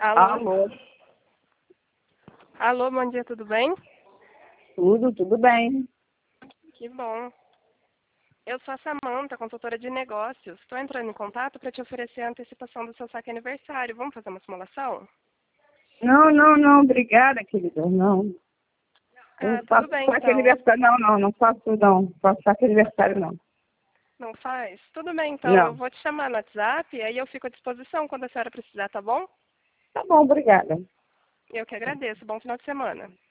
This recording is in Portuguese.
Alô? Alô, Alô, bom dia, tudo bem? tudo bem. Que bom. Eu sou a Samanta, consultora de negócios. Estou entrando em contato para te oferecer a antecipação do seu saque aniversário. Vamos fazer uma simulação? Não, obrigada, querida, não. Ah, Eu tudo faço bem saque então. aniversário, não faço não, faço saque aniversário não. Não faz? Tudo bem então. Eu Não, vou te chamar no WhatsApp e aí eu fico à disposição quando a senhora precisar, tá bom? tá bom, obrigada. Eu que agradeço. Bom final de semana.